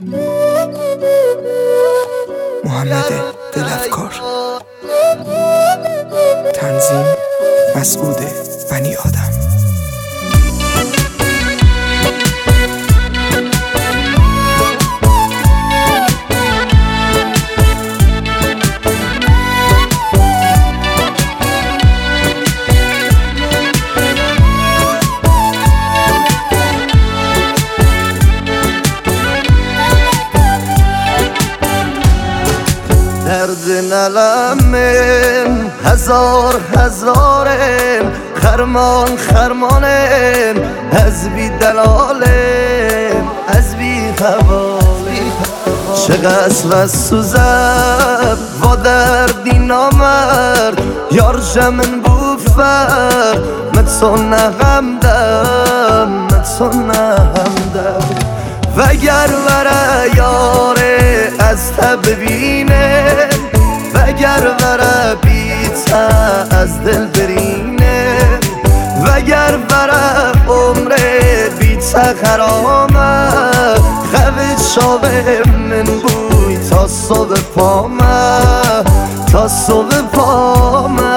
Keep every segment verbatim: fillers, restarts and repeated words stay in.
محمد دلفکار. تنظیم مسعود بنی آدم. درد نلمم هزار هزارم، خرمان خرمانم از بی دلالم از بی حوالی. چقدر و سوزم و دردی نامرد یار جمن بوفر متسون همدم متسون همدم. وگر وره یاره از تب ببینه، وگر وره بیته از دل برینه، وگر وره عمره بیته خرامه. خوید شاوه من بوی تا صبح پامه تا صبح پامه.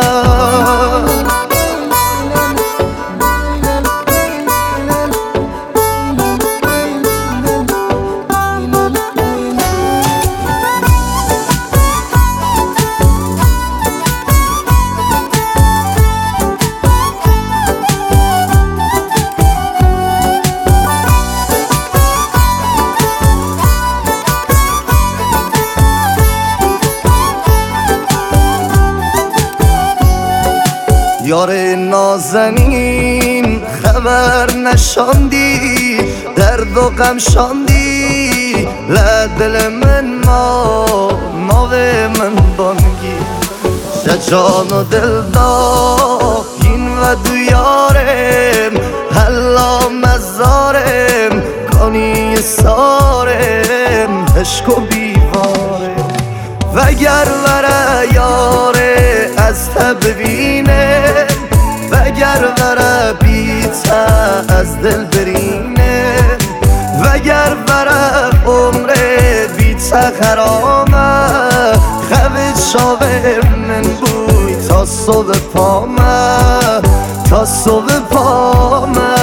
یار نازنین خبر نشاندی، درد و غم شاندی لدل من ما ناو من بانگی. جان و دل داین و دو یارم حلا مزارم کانی سارم عشق و بیوارم. وگر وره یاره از تب ببینه، وگر وره بیته از دل برینه، وگر وره عمره بیته خرامه. خوید شاوه من بوی تا صبح پامه تا صبح پامه.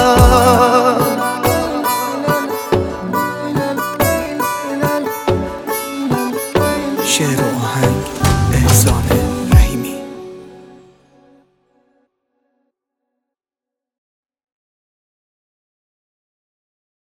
شعر